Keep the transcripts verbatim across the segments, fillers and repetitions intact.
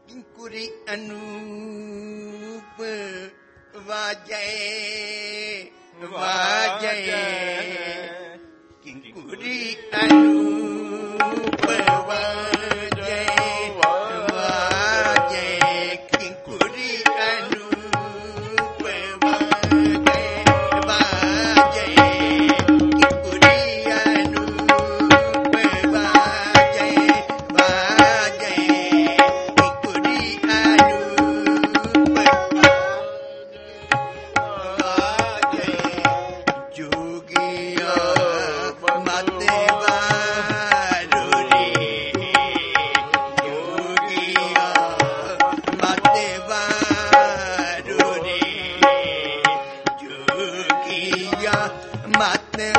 किंकुरी अनूप वाजय वाजय किंकुरी अनूप वाजय वाजय किंकुरी अनूप वाजय वाजय किंकुरी अनूप वाजय वाजय किंकुरी अनूप वाजय जोगिया माते वारो रे जोगिया माते वारो रे जोगिया माते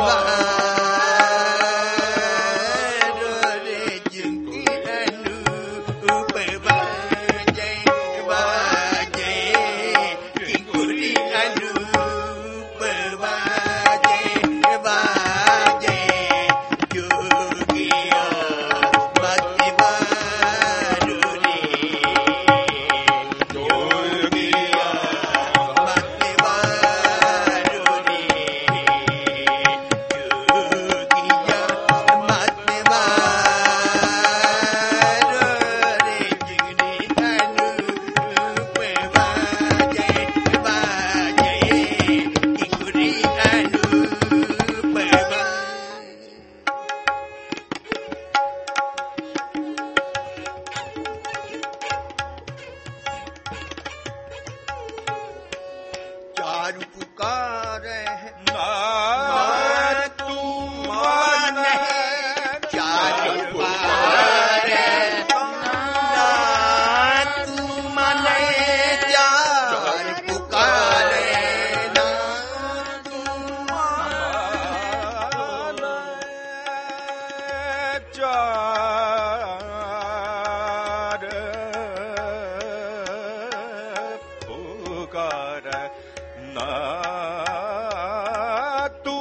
वारो रे जिनकी अनूप वाजय वाजय किंकुरी अनूप वाजय वाजय जोगिया माते वारो रे जोगिया माते वारो रे जोगिया माते वारो रे जिगरी अनूप वाजय वाजय किंकुरी अनूप वाजय चारु पुकार है ना तू मान है चारु पुकार है ना तू मान चार पुकार है ना तू मान चार पुकार ना तू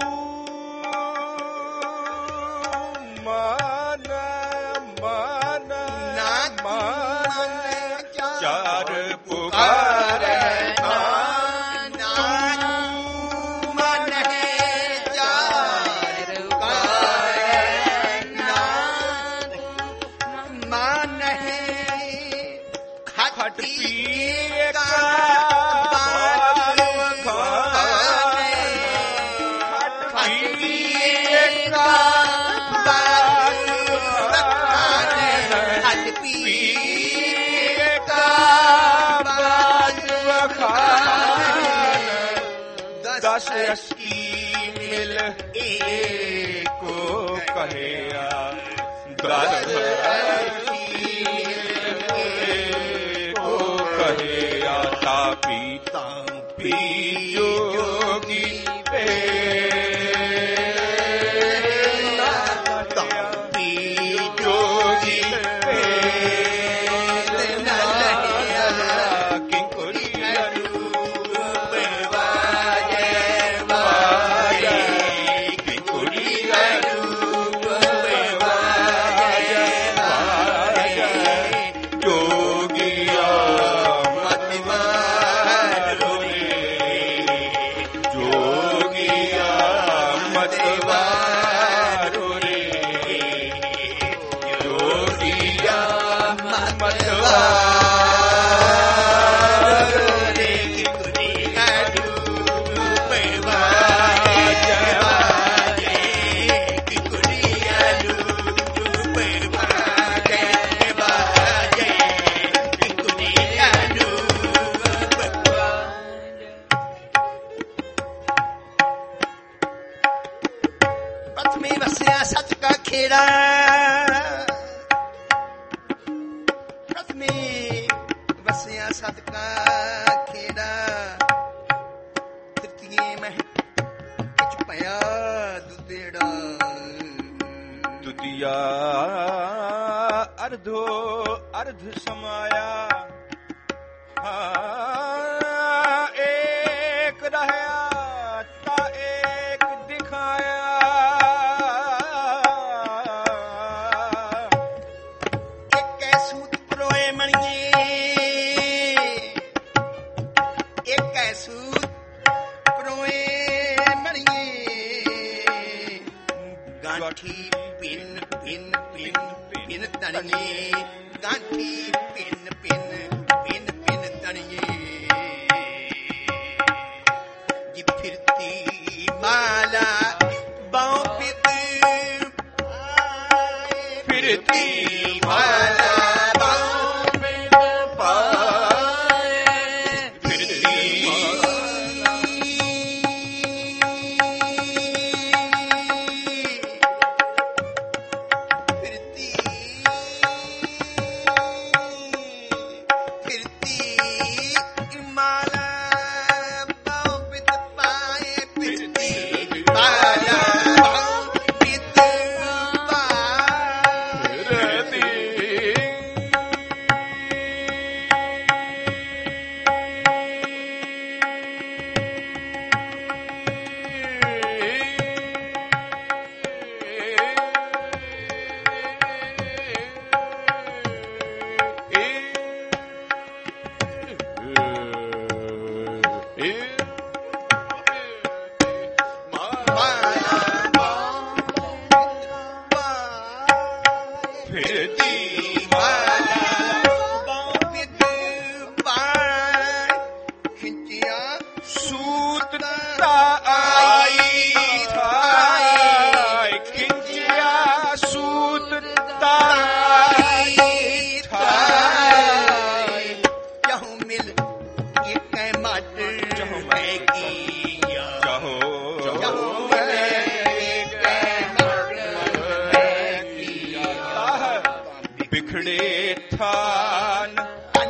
मान मान ना मान चार चार पुकार पुकार है ना तू मान है चार पुकार है ना तू मान है खट खट पी पिए का का बाल खाने खट खट पिए पिए का का बाल खाने खट पिए पिए का का बाल खाने दस दस अस्सी मिल एक को कहेया दस को कहेया तापी तापी जोगी पे तापी जोगी पे किंकुरी अनूप वाजय वाजय किंकुरी अनूप वाजय वाजय जोगिया मत मारो रे जोगिया मत मारो रे जोगिया मत मारो रे किंकुरी अनूप वाजय वाजय किंकुरी अनूप वाजय वाजय किंकुरी अनूप प्रथमे वस्या सच का खेड़ा प्रथमे वस्या सत का खेड़ा तृतीय में किच पया दुदेड़ा द्वितीया अर्धो अर्ध समाया हाँ, एक रहया ता एक दिखाया एक सूत प्रोए मणिए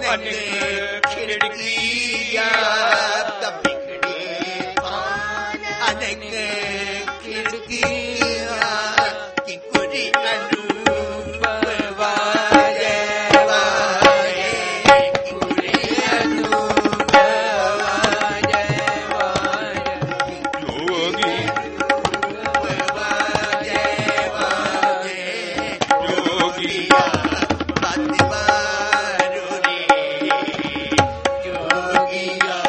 अनेक खिड़कियां बिगड़े थान अनेक खिड़कियां की कुरी अनूप वाजे वाजे की कुरी अनूप वाजे वाजे जोगी वाजे वाजे जोगिया मतवारो रे जोगिया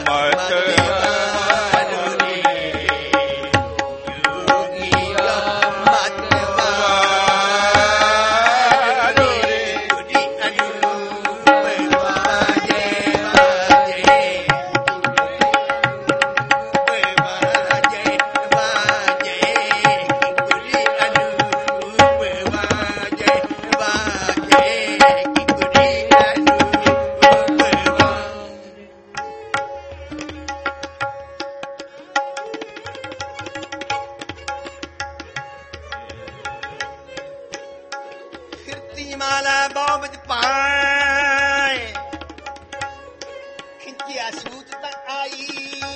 मतवारो रे जोगिया मतवारो रे कुरी अनूप वाजे वाजे वाजे वाजे कुरी अनूप वाजे वाजे कुरी अनूप फिरती माला बाबत पाए खिंचिया सूत तक आई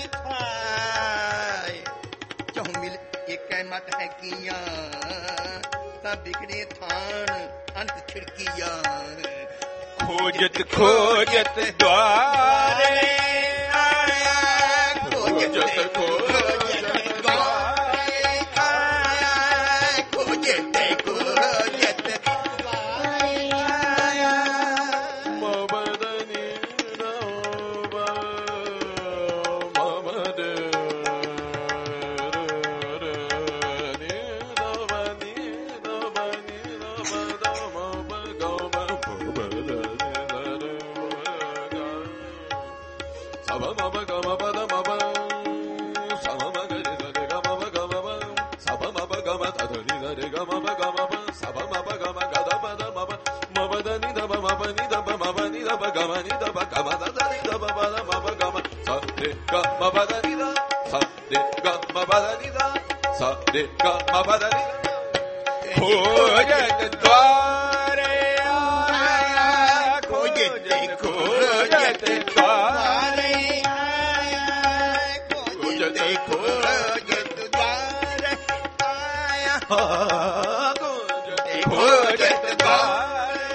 थाए चहु मिल एक मत है किया ता बिगड़े थान अंत खिड़कियां खोजत खोजत द्वारे आया खोजत खोजत द्वारे आया खोजत खोजत द्वारे आया मबदनी नव ममद रे नवनी नवनी नवद मम गम भबदनी नर सब मम गम पद मम सम मगरि रे गम गम सब मम गम तदनि रे गम गम सब मम गम गद पद मम मबदनि दब मबनि दब मबनि दब गमनि दब गम दनि दब पद मम गम स रे ग मबदनि द स रे ग मबदनि द स रे ग मबदनि खोजत द्वारे आया खोजत खोजत द्वारे खोजत खोजत द्वारे आया खोजत खोजत द्वारे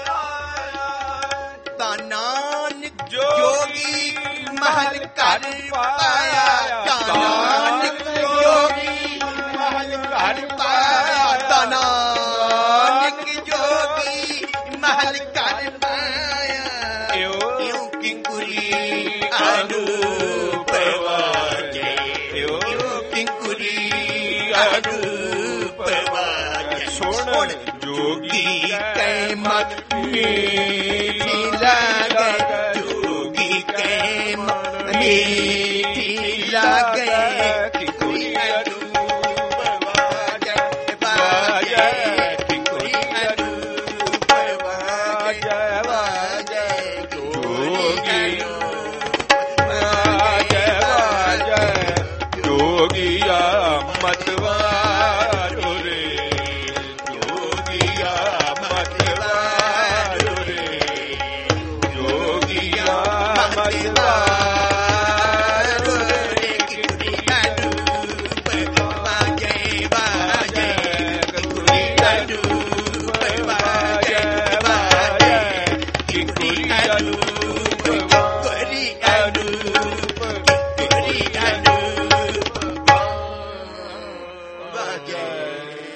ता नानक जोगी महल कर पाया ता नानक जोगी महल कर पाया ता नानक जोगी महल कर पाया यूं की कुरी अनूप वाजे यूं की कुरी अनूप वाजे सुन जोगी कै मत मीठी लागे जोगी कै मत मीठी लागे कि कोई अनूप वाजे वाजे कि कोई अनूप वाजे वाजे जोगी वाजे वाजे जोगिया मतवारो रे जोगिया मतवारो रे जोगिया मतवारो रे कुरी अनूप वाजे वाजे कुरी अनूप वाजे वाजे कुरी अनूप कुरी अनूप कुरी अनूप वाजे